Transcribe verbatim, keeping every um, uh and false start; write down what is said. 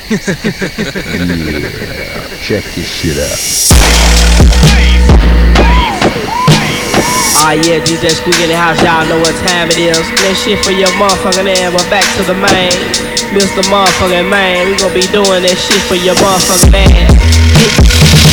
Check this shit out. Ah yeah, D J Squeak in the house, y'all know what time it is. That shit for your motherfucking ass, but back to the main. Mister Motherfucking Man, we gon' be doing that shit for your motherfucking ass.